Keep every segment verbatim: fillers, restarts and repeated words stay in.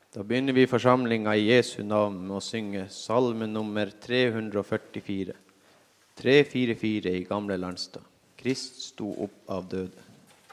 Da begynner vi forsamlinga i Jesu navn med å synge salme nummer tre hundre førtifire. tre fire fire i Gamle Landstad. Krist sto opp av døde.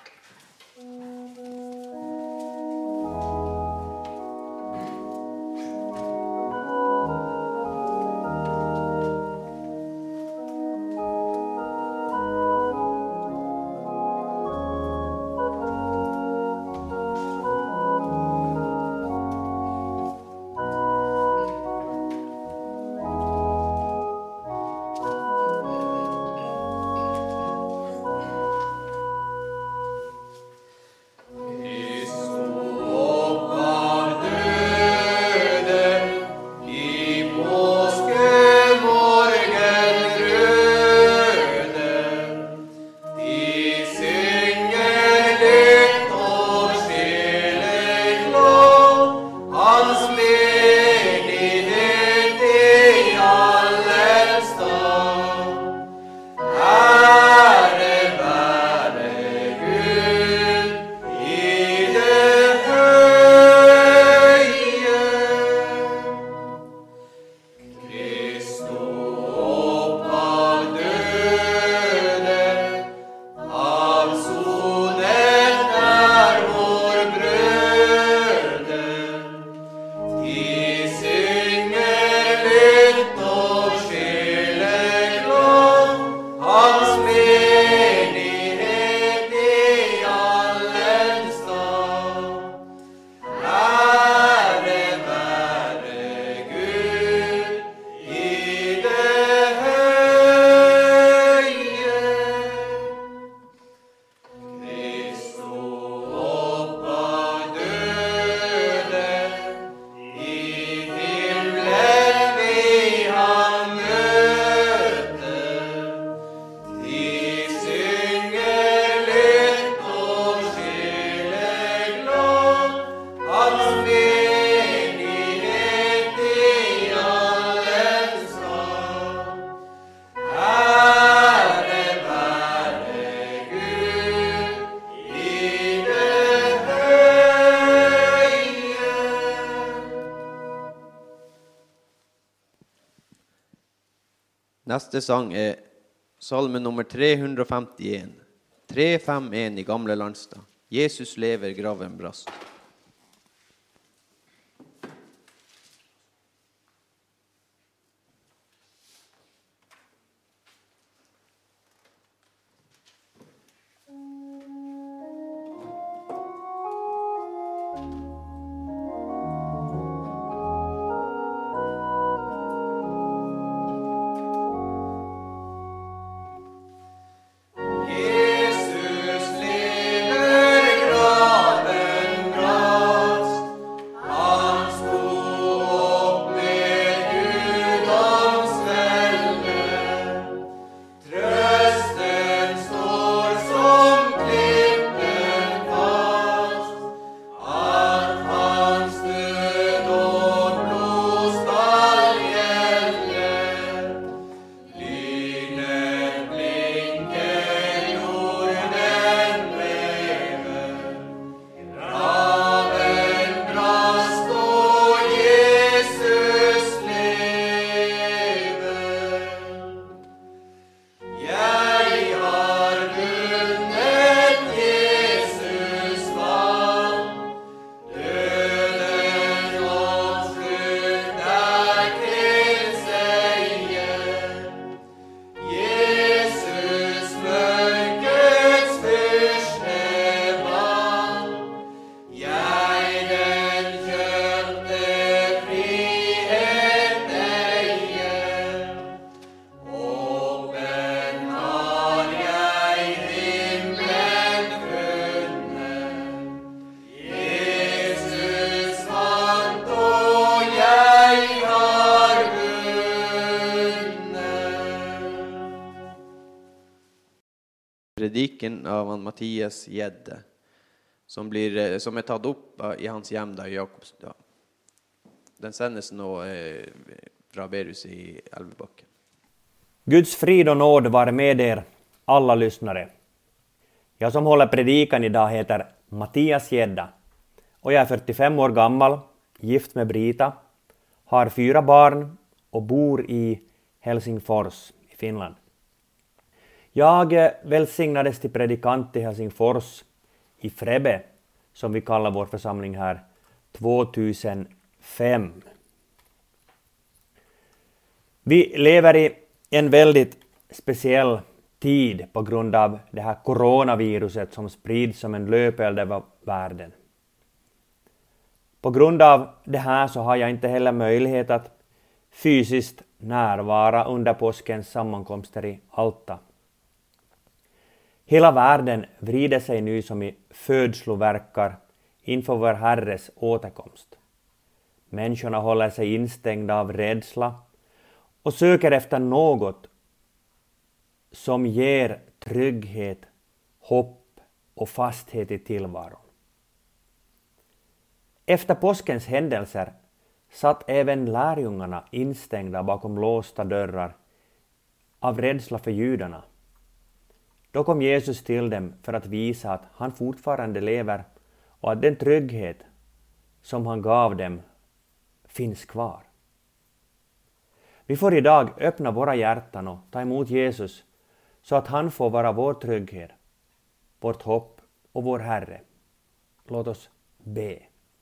Neste sang er salme nummer tre hundre femtien. tre fem en i Gamle Landstad. Jesus lever, graven brast. Prediken av Mattias Gjedde, som, blir, som er tatt opp i hans hjem da i Jakobsdal. Den sendes nå eh, fra Berus i Elvebakken. Guds frid och nåd var med er, alla lyssnare. Jag som håller predikan idag heter Mattias Gjedda och jag är fyrtiofem år gammal gift med Brita, har fyra barn och bor i Helsingfors i Finland. Jag välsignades till predikant i Helsingfors i Frebe, som vi kallar vår församling här, tvåtusenfem. Vi lever i en väldigt speciell tid på grund av det här coronaviruset som sprids som en löpeld över världen. På grund av det här så har jag inte heller möjlighet att fysiskt närvara under påskens sammankomster i Alta. Hela världen vrider sig nu som i födsloverkar inför vår Herres återkomst. Människorna håller sig instängda av rädsla och söker efter något som ger trygghet, hopp och fasthet i tillvaron. Efter påskens händelser satt även lärjungarna instängda bakom låsta dörrar av rädsla för judarna. Då kom Jesus till dem för att visa att han fortfarande lever och att den trygghet som han gav dem finns kvar. Vi får idag öppna våra hjärtan och ta emot Jesus så att han får vara vår trygghet, vårt hopp och vår Herre. Låt oss be.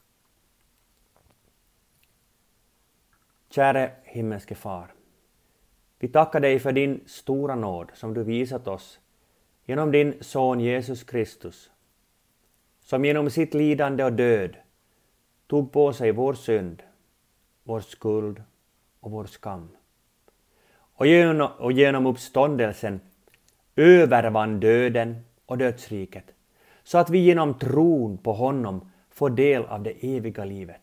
Käre himmelske far, vi tackar dig för din stora nåd som du visat oss genom din son Jesus Kristus, som genom sitt lidande och död tog på sig vår synd, vår skuld och vår skam. Och genom, och genom uppståndelsen övervann döden och dödsriket, så att vi genom tron på honom får del av det eviga livet.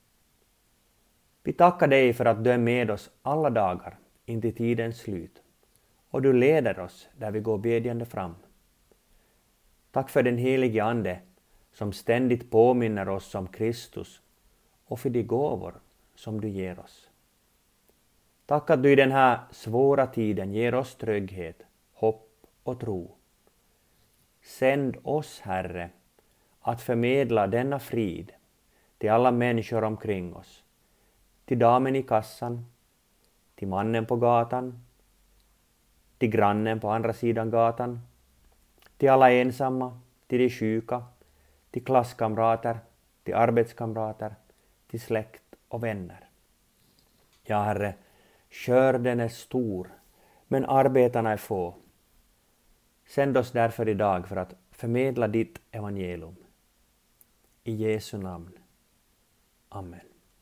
Vi tackar dig för att du är med oss alla dagar in till tidens slut, och du leder oss där vi går bedjande fram. Tack för den helige Ande som ständigt påminner oss om Kristus och för de gåvor som du ger oss. Tack att du i den här svåra tiden ger oss trygghet, hopp och tro. Sänd oss, Herre, att förmedla denna frid till alla människor omkring oss, till damen i kassan, till mannen på gatan, till grannen på andra sidan gatan, till alla ensamma, till de sjuka, till klasskamrater, till arbetskamrater, till släkt och vänner. Ja, Herre, skörden är stor, men arbetarna är få. Sänd oss därför idag för att förmedla ditt evangelium. I Jesu namn. Amen.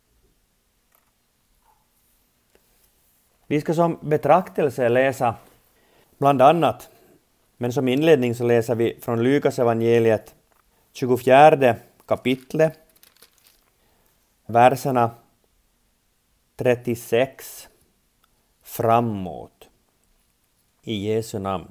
Vi ska som betraktelse läsa bland annat, men som inledning så läser vi från Lukas evangeliet tjugofjärde kapitlet, verserna trettiosex framåt. I Jesu namn.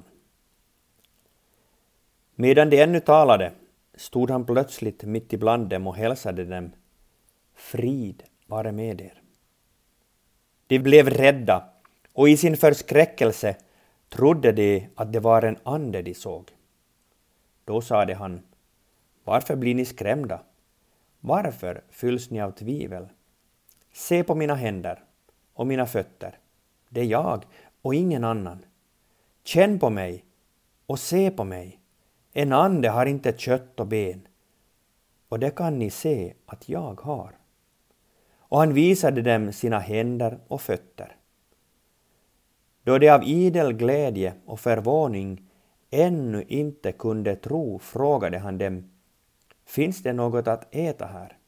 Medan de ännu talade stod han plötsligt mitt ibland dem och hälsade dem: Frid vare med er. De blev rädda och i sin förskräckelse trodde de att det var en ande de såg. Då sade han: Varför blir ni skrämda? Varför fylls ni av tvivel? Se på mina händer och mina fötter. Det är jag och ingen annan. Känn på mig och se på mig. En ande har inte kött och ben, och det kan ni se att jag har. Och han visade dem sina händer och fötter. Då de av idel glädje och förvåning ännu inte kunde tro frågade han dem: Finns det något att äta här?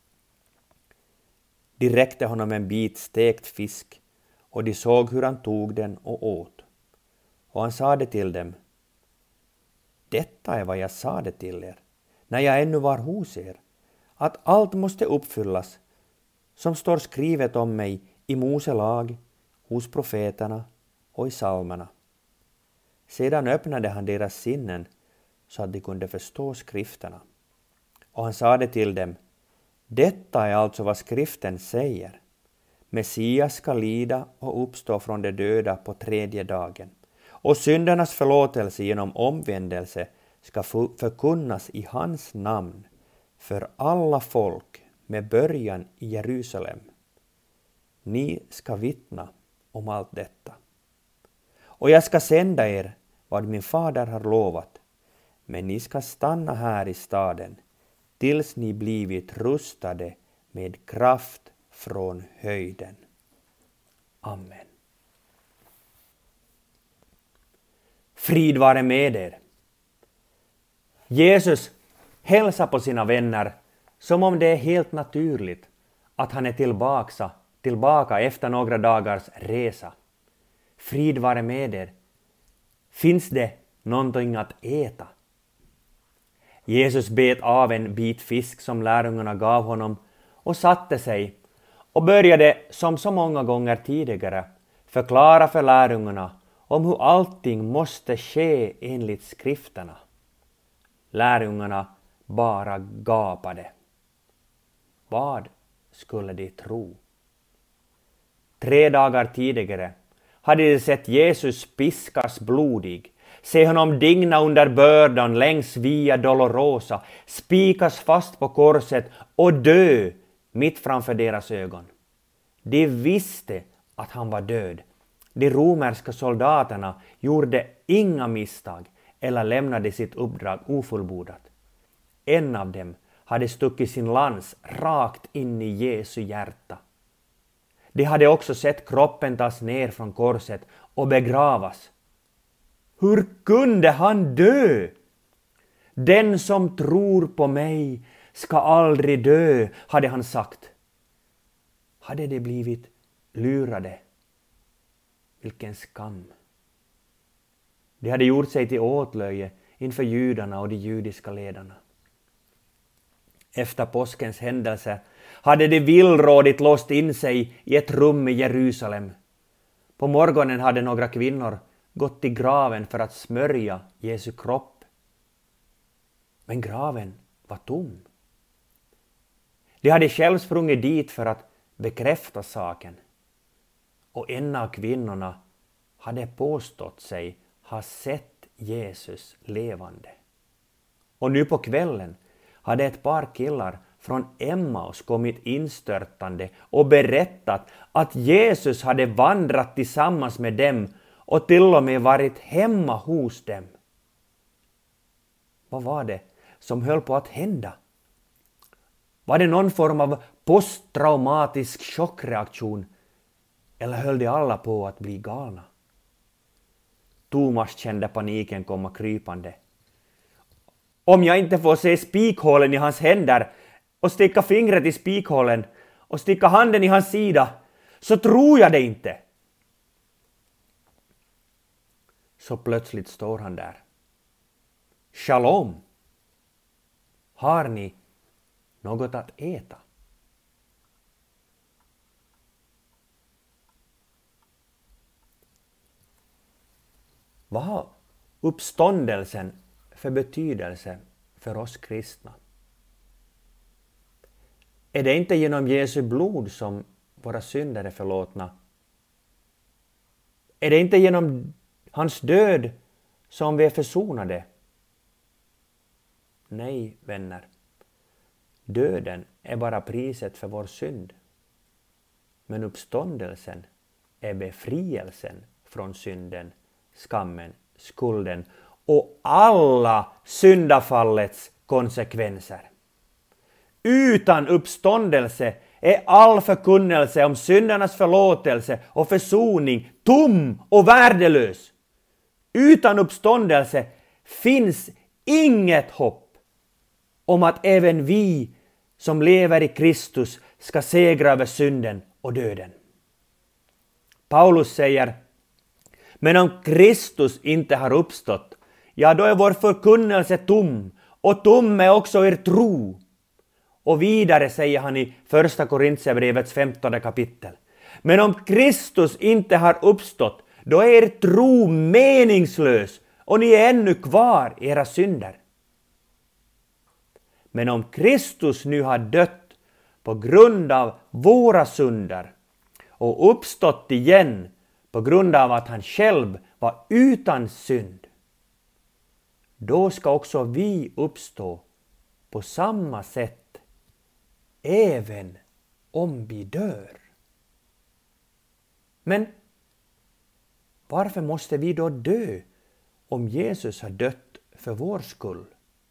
De räckte honom en bit stekt fisk, och de såg hur han tog den och åt. Och han sade till dem: Detta är vad jag sade till er, när jag ännu var hos er, att allt måste uppfyllas som står skrivet om mig i Mose lag, hos profeterna och i psalmerna. Sedan öppnade han deras sinnen så att de kunde förstå skrifterna. Och han sade till dem: Detta är alltså vad skriften säger. Messias ska lida och uppstå från de döda på tredje dagen. Och syndernas förlåtelse genom omvändelse ska förkunnas i hans namn för alla folk med början i Jerusalem. Ni ska vittna om allt detta. Och jag ska sända er vad min fader har lovat, men ni ska stanna här i staden tills ni blivit rustade med kraft från höjden. Amen. Frid vare med er. Jesus hälsar på sina vänner som om det är helt naturligt att han är tillbaka, tillbaka efter några dagars resa. Frid vare med er. Finns det någonting att äta? Jesus bet av en bit fisk som lärjungarna gav honom och satte sig och började som så många gånger tidigare förklara för lärjungarna om hur allting måste ske enligt skrifterna. Lärjungarna bara gapade. Vad skulle de tro? Tre dagar tidigare hade de sett Jesus piskas blodig, se honom digna under bördan längs Via Dolorosa, spikas fast på korset och dö mitt framför deras ögon. De visste att han var död. De romerska soldaterna gjorde inga misstag eller lämnade sitt uppdrag ofullbordat. En av dem hade stuckit sin lans rakt in i Jesu hjärta. De hade också sett kroppen tas ner från korset och begravas. Hur kunde han dö? Den som tror på mig ska aldrig dö, hade han sagt. Hade de blivit lurade? Vilken skam. De hade gjort sig till åtlöje inför judarna och de judiska ledarna. Efter påskens händelse hade de villrådigt låst in sig i ett rum i Jerusalem. På morgonen hade några kvinnor gått till graven för att smörja Jesu kropp. Men graven var tom. De hade själv sprungit dit för att bekräfta saken. Och en av kvinnorna hade påstått sig ha sett Jesus levande. Och nu på kvällen hade ett par killar från Emmaus kommit instörtande och berättat att Jesus hade vandrat tillsammans med dem och till och med varit hemma hos dem. Vad var det som höll på att hända? Var det någon form av posttraumatisk chockreaktion eller höll de alla på att bli galna? Thomas kände paniken komma krypande. Om jag inte får se spikhålen i hans händer och sticka fingret i spikhålen och sticka handen i hans sida, så tror jag det inte. Så plötsligt står han där. Shalom! Har ni något att äta? Vad har uppståndelsen för betydelse för oss kristna? Är det inte genom Jesu blod som våra synder är förlåtna? Är det inte genom hans död som vi är försonade? Nej, vänner. Döden är bara priset för vår synd. Men uppståndelsen är befrielsen från synden, skammen, skulden och alla syndafallets konsekvenser. Utan uppståndelse är all förkunnelse om syndernas förlåtelse och försoning tom och värdelös. Utan uppståndelse finns inget hopp om att även vi som lever i Kristus ska segra över synden och döden. Paulus säger: men om Kristus inte har uppstått, ja då är vår förkunnelse tom, och tom är också er tro. Och vidare säger han i första Korintierbrevets femtonde kapitel: men om Kristus inte har uppstått, då är er tro meningslös och ni är ännu kvar i era synder. Men om Kristus nu har dött på grund av våra synder och uppstått igen på grund av att han själv var utan synd, då ska också vi uppstå på samma sätt även om vi dör. Men varför måste vi då dö om Jesus har dött för vår skull?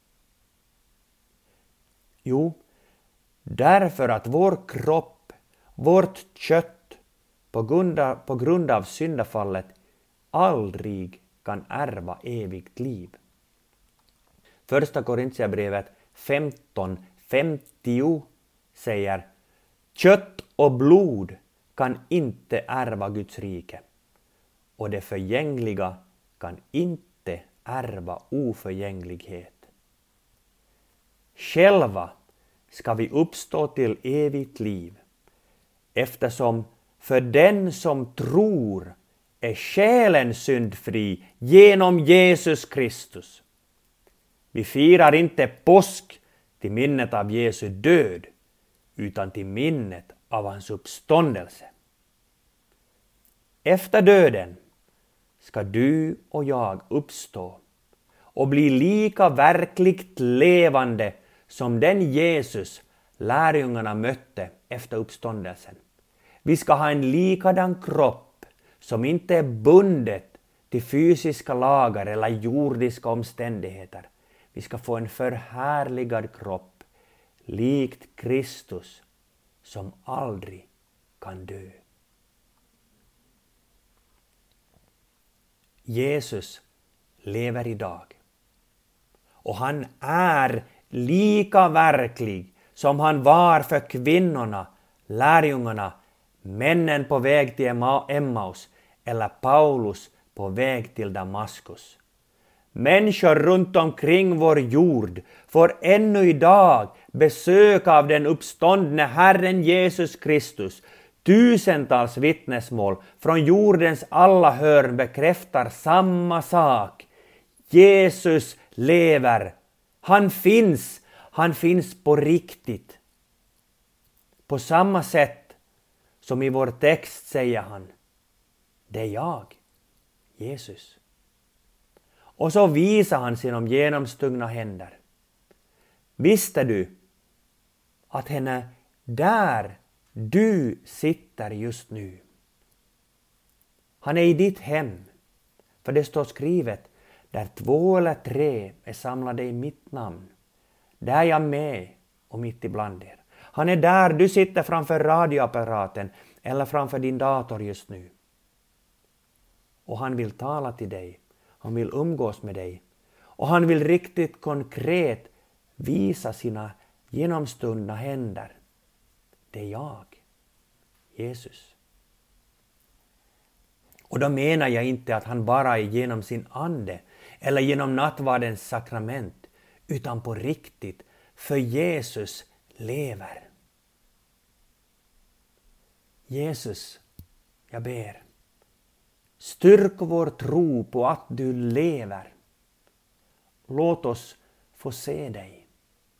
Jo, därför att vår kropp, vårt kött, på grund av, på grund av syndafallet aldrig kan ärva evigt liv. Första Korintierbrevet femton femtio säger: kött och blod kan inte ärva Guds rike, och det förgängliga kan inte ärva oförgänglighet. Själva ska vi uppstå till evigt liv, eftersom för den som tror är själen syndfri genom Jesus Kristus. Vi firar inte påsk till minnet av Jesu död, utan till minnet av hans uppståndelse. Efter döden ska du och jag uppstå och bli lika verkligt levande som den Jesus lärjungarna mötte efter uppståndelsen. Vi ska ha en likadan kropp som inte är bundet till fysiska lagar eller jordiska omständigheter. Vi ska få en förhärligad kropp, likt Kristus, som aldrig kan dö. Jesus lever idag. Och han är lika verklig som han var för kvinnorna, lärjungarna, männen på väg till Emmaus eller Paulus på väg till Damaskus. Människor runt omkring vår jord får ännu idag besök av den uppståndne Herren Jesus Kristus. Tusentals vittnesmål från jordens alla hörn bekräftar samma sak. Jesus lever. Han finns. Han finns på riktigt. På samma sätt som i vår text säger han: det är jag, Jesus. Och så visar han sina genomstungna händer. Visste du att henne där du sitter just nu? Han är i ditt hem. För det står skrivet: där två eller tre är samlade i mitt namn, där är jag med och mitt ibland er. Han är där du sitter framför radioapparaten eller framför din dator just nu. Och han vill tala till dig. Han vill umgås med dig. Och han vill riktigt konkret visa sina genomstundna händer. Det är jag, Jesus. Och då menar jag inte att han bara är genom sin ande eller genom nattvardens sakrament, utan på riktigt, för Jesus lever. Jesus, jag ber, styrk vår tro på att du lever. Låt oss få se dig.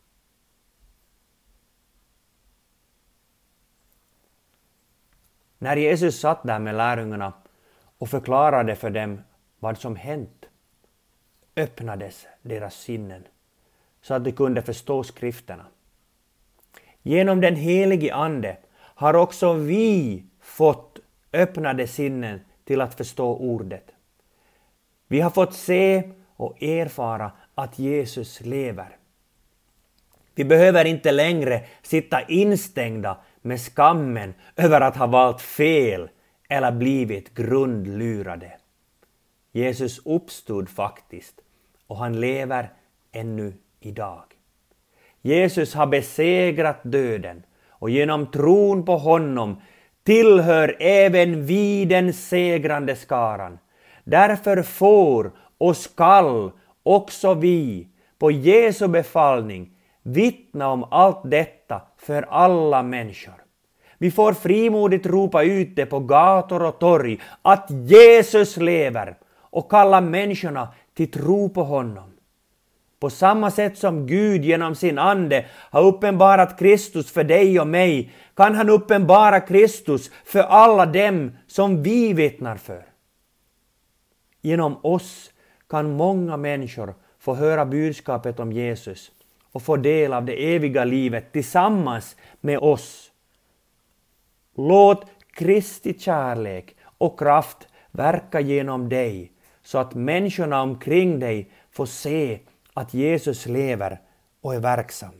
När Jesus satt där med lärjungarna och förklarade för dem vad som hänt, öppnades deras sinnen så att de kunde förstå skrifterna. Genom den helige ande har också vi fått öppnade sinnen till att förstå ordet. Vi har fått se och erfara att Jesus lever. Vi behöver inte längre sitta instängda med skammen över att ha valt fel eller blivit grundlurade. Jesus uppstod faktiskt och han lever ännu idag. Jesus har besegrat döden och genom tron på honom tillhör även vi den segrande skaran. Därför får och skall också vi på Jesu befallning vittna om allt detta för alla människor. Vi får frimodigt ropa ut det på gator och torg att Jesus lever och kalla människorna till tro på honom. På samma sätt som Gud genom sin ande har uppenbarat Kristus för dig och mig, kan han uppenbara Kristus för alla dem som vi vittnar för. Genom oss kan många människor få höra budskapet om Jesus och få del av det eviga livet tillsammans med oss. Låt Kristi kärlek och kraft verka genom dig så att människorna omkring dig får se att Jesus lever och är verksam.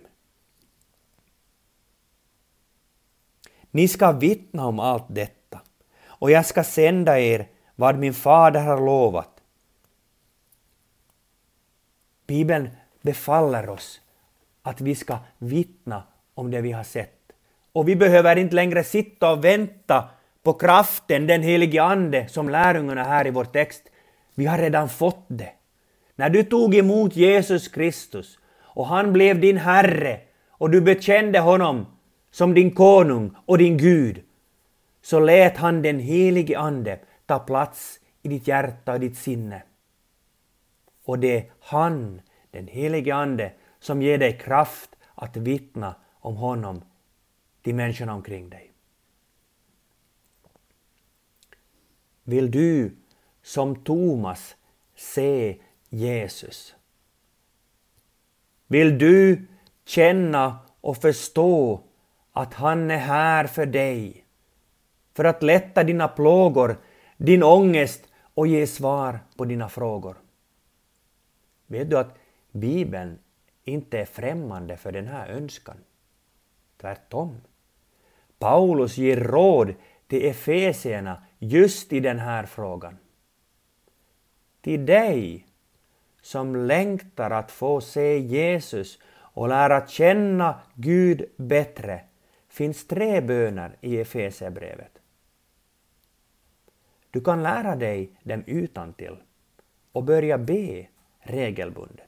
Ni ska vittna om allt detta, och jag ska sända er vad min fader har lovat. Bibeln befaller oss att vi ska vittna om det vi har sett. Och vi behöver inte längre sitta och vänta på kraften, den helige ande som lärjungarna här i vår text. Vi har redan fått det. När du tog emot Jesus Kristus och han blev din Herre och du bekände honom som din konung och din Gud, så lät han den helige ande ta plats i ditt hjärta och ditt sinne. Och det är han, den helige ande, som ger dig kraft att vittna om honom till människorna omkring dig. Vill du som Thomas se Jesus? Vill du känna och förstå att han är här för dig, för att lätta dina plågor, din ångest och ge svar på dina frågor? Vet du att Bibeln inte är främmande för den här önskan? Tvärtom. Paulus ger råd till efesierna just i den här frågan. Till dig som längtar att få se Jesus och lära känna Gud bättre finns tre böner i Efesierbrevet. Du kan lära dig dem utantill och börja be regelbundet.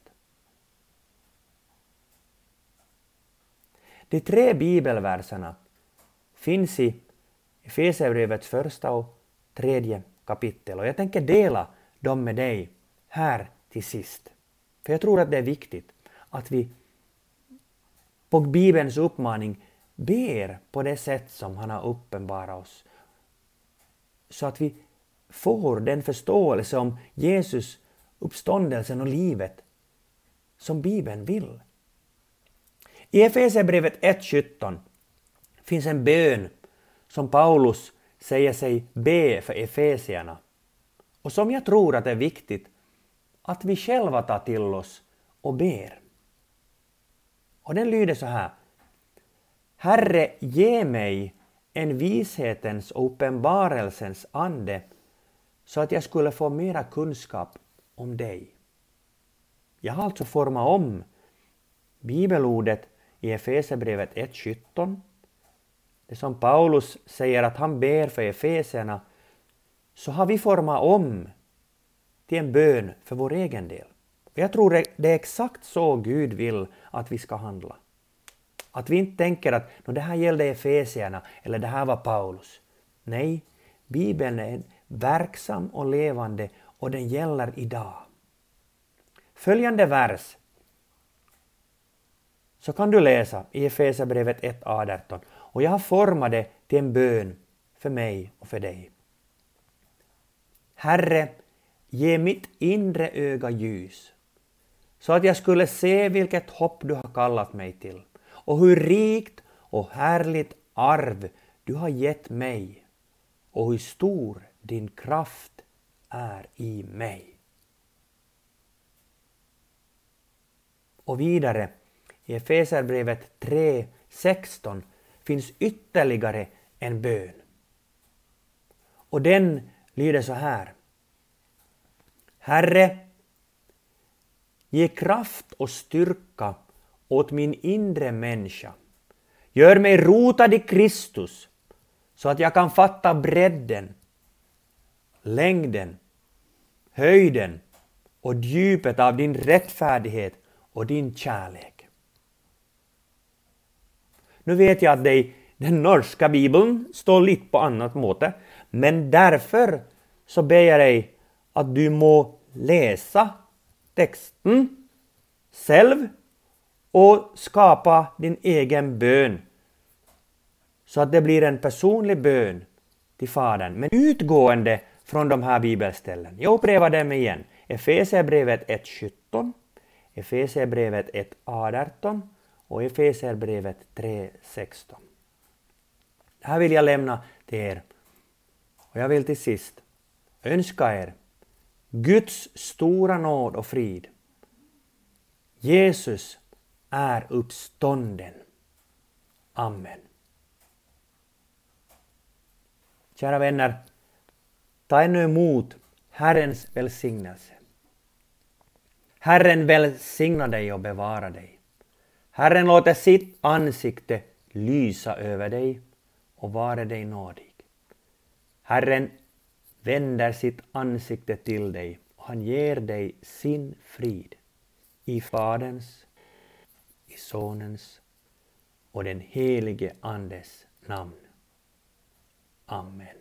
De tre bibelverserna finns i Efesierbrevets första och tredje kapitel, och jag tänker dela dem med dig här till sist. För jag tror att det är viktigt att vi på Bibelns uppmaning ber på det sätt som han har uppenbarat oss, så att vi får den förståelse om Jesus, uppståndelsen och livet som Bibeln vill. I Efesierbrevet ett sjutton finns en bön som Paulus säger sig be för efesierna, och som jag tror att det är viktigt att vi själva tar till oss och ber. Och den lyder så här: Herre, ge mig en vishetens och uppenbarelsens ande så att jag skulle få mera kunskap om dig. Jag har alltså format om bibelordet i Efesierbrevet ett sjutton. Det som Paulus säger att han ber för efesierna, så har vi format om till en bön för vår egen del. Och jag tror det är exakt så Gud vill att vi ska handla. Att vi inte tänker att det här gällde efesierna eller det här var Paulus. Nej, Bibeln är verksam och levande och den gäller idag. Följande vers så kan du läsa i Efesierbrevet ett arton, och jag har format det till en bön för mig och för dig. Herre, ge mitt inre öga ljus, så att jag skulle se vilket hopp du har kallat mig till, och hur rikt och härligt arv du har gett mig, och hur stor din kraft är i mig. Och vidare i Efesierbrevet tre sexton finns ytterligare en bön. Och den lyder så här: Herre, ge kraft och styrka åt min inre människa. Gör mig rotad i Kristus, så att jag kan fatta bredden, längden, höjden och djupet av din rättfärdighet och din kärlek. Nu vet jag att det i den norska bibeln står lite på annat måte, men därför så ber jag dig att du må läsa texten själv och skapa din egen bön, så att det blir en personlig bön till Fadern, men utgående från de här bibelställen. Jag upprepar dem igen. Efesierbrevet ett sjutton, Efesierbrevet ett arton och Efesierbrevet tre sexton. Det här vill jag lämna till er. Och jag vill till sist önska er Guds stora nåd och frid. Jesus är uppstånden. Amen. Kära vänner, ta ännu emot Herrens välsignelse. Herren välsigna dig och bevara dig. Herren låter sitt ansikte lysa över dig och vara dig nådig. Herren vänder sitt ansikte till dig och han ger dig sin frid. I Faderns, i Sonens och den helige Andes namn. Amen.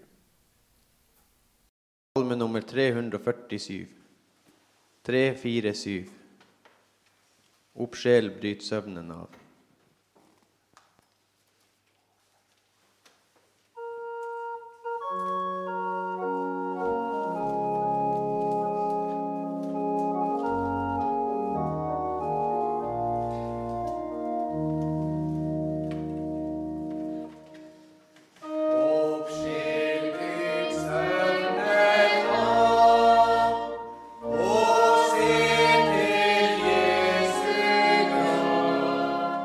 Salme nummer tre hundre førtisju. tre fire sju. Opp sjel, bryt søvnen av. Jesu grav.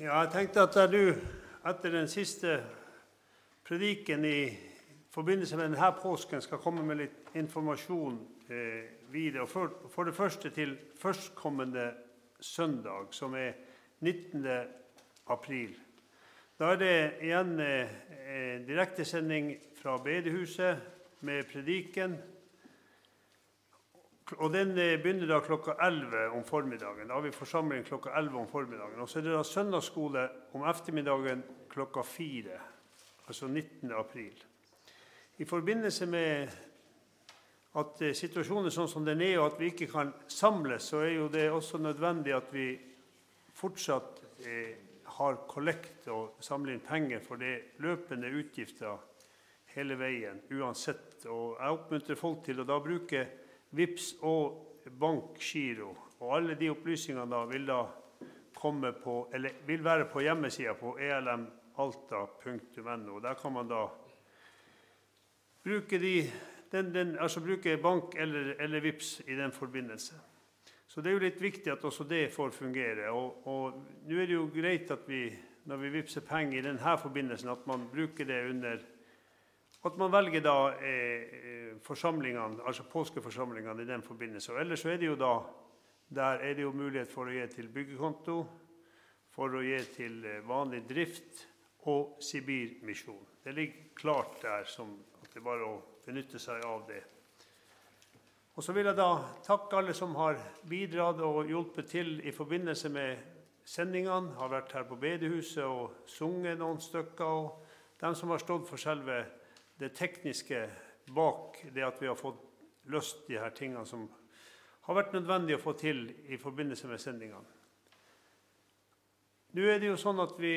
Ja, jeg tenkte at jeg nå, etter den siste prediken i forbindelse med denne påsken, skal komme med litt informasjon eh, videre. For, for det første til førstkommende søndag, som er nittende april. Da er det igjen eh, direktesending fra bedehuset med prediken. Og den begynner da klokka elleve om formiddagen. Da har vi forsamling klokka elleve om formiddagen. Og så er det da søndagsskole om eftermiddagen klokka fire, altså nittende april. I forbindelse med at situasjonen er sånn som den er, og at vi ikke kan samles, så er jo det også nødvendig at vi fortsatt eh, har kollekt og samler inn penger for det løpende utgifter hele veien, uansett. Og jeg oppmuntrer folk til å da bruke Vips og bankgiro, og alle de opplysningene da vil da komme på, eller vil være på hjemmesiden på e l m alta punktum no. Der kan man da bruke, de, den, den, altså bruke bank eller, eller Vips i den forbindelse. Så det er jo litt viktig at også det får fungere, og, og nå er det jo greit at vi, når vi vipser penger i denne forbindelsen, at man bruker det under at man velger da eh, forsamlingene, altså påskeforsamlingene i den forbindelse. Og ellers så er det jo da, der er det jo mulighet for å gi til byggekonto, for å gi til vanlig drift og Sibirmisjon. Det ligger klart der, som at det er bare å benytte seg av det. Og så vil jeg da takke alle som har bidratt og hjulpet til i forbindelse med sendingene, har vært her på bedehuset og sunget noen stykker, og dem som har stått for selve det tekniske bak det at vi har fått løst de her tingene som har vært nødvendig å få til i forbindelse med sendingene. Nå er det jo sånn at vi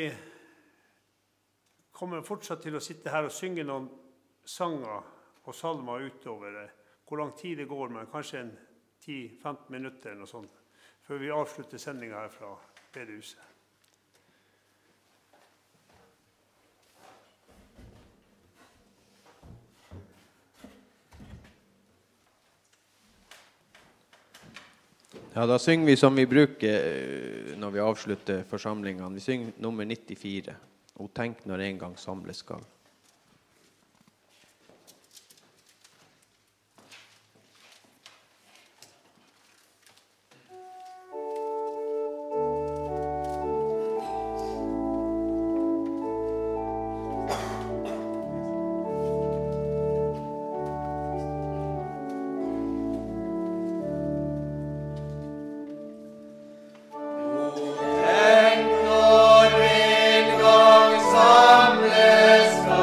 kommer fortsatt til å sitte her og synge noen sanger og salmer utover hvor lang tid det går, men kanskje en ti til femten minutter eller noe sånt, før vi avslutter sendingen her fra bedehuset. Ja, da synger vi som vi bruker når vi avslutter forsamlingene. Vi synger nummer nittifire. Og tenk når en gang samles skal. Tenk når en gang samles skal.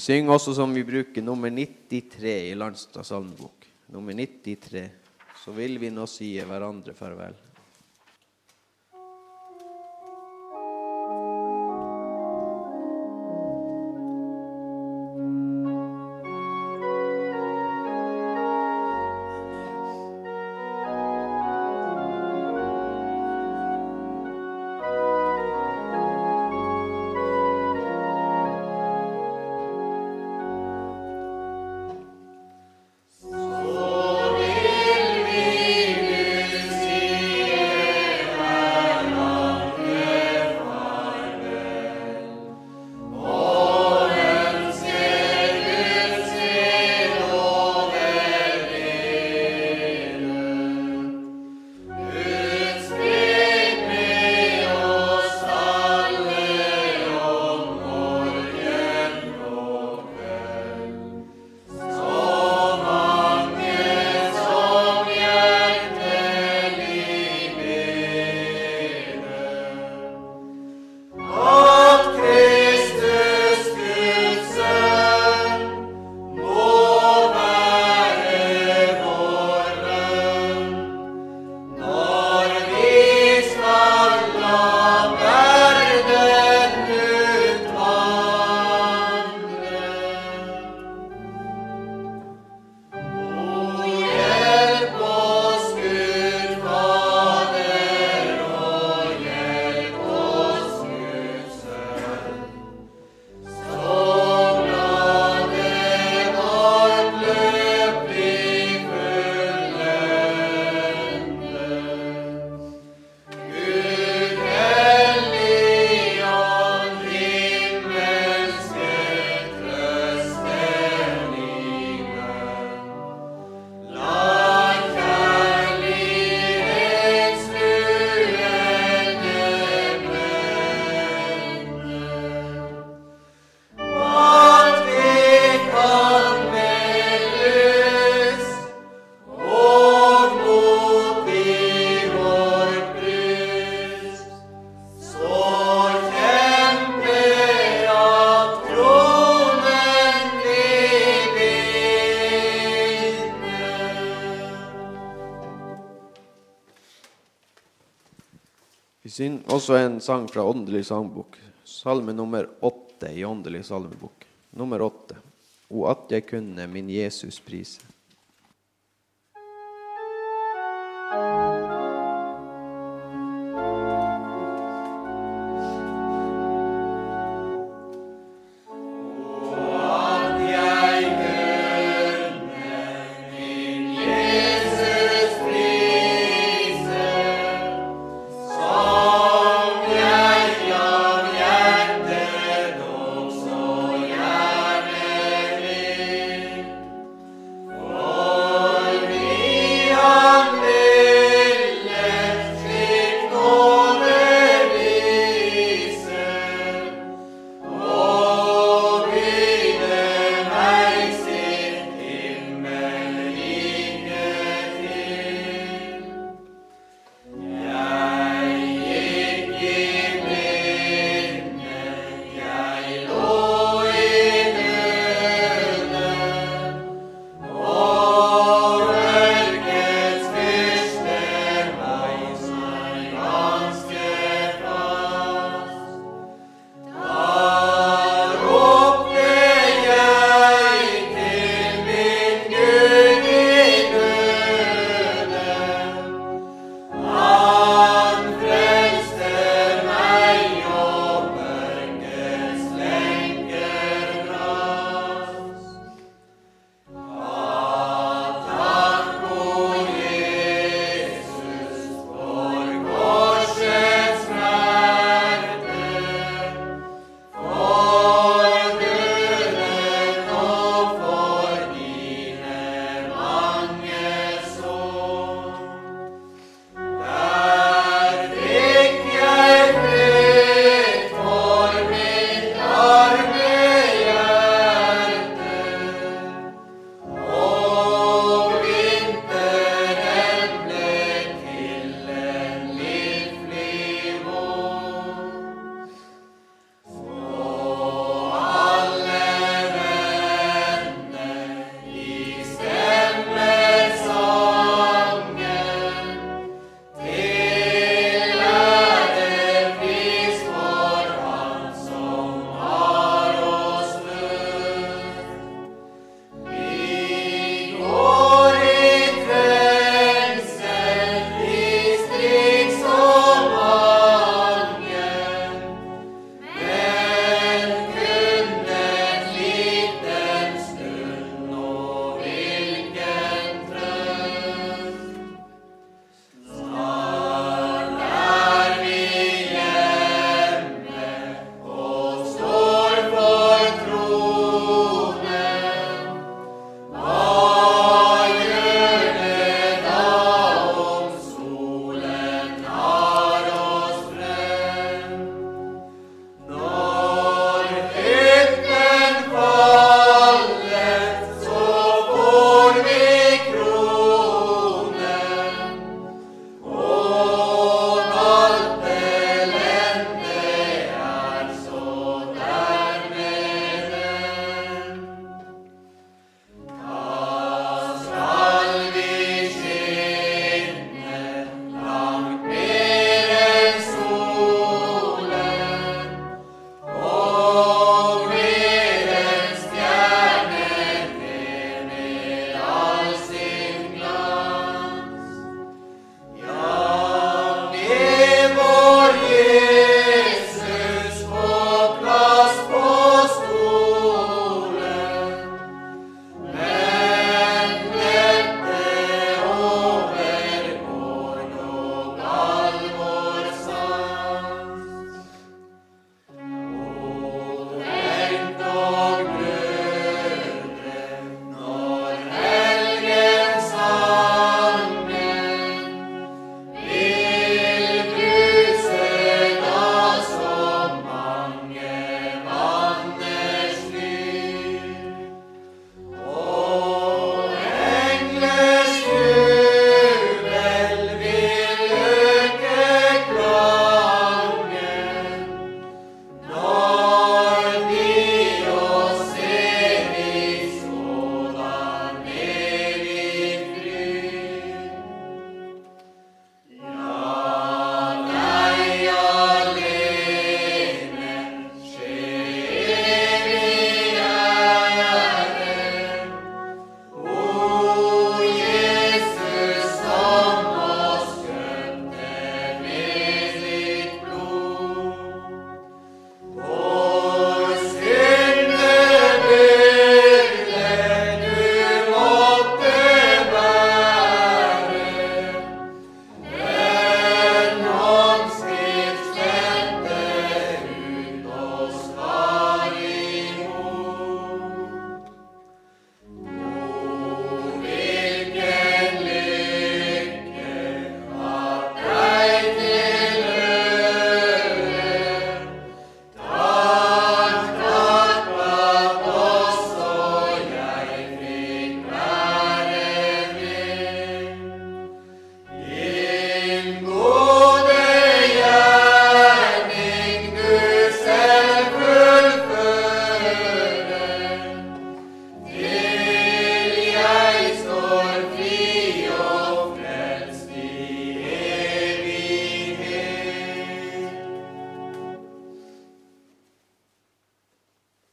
Vi synger også som vi bruker nummer nittitre i Landstad salmebok. Nummer nittitre. Så vil vi nå si hverandre farvel. Vi synger også en sang fra Åndelig salmebok, salme nummer åtte i Åndelig salmebok. Nummer åtte. O at jeg kunne min Jesus prise.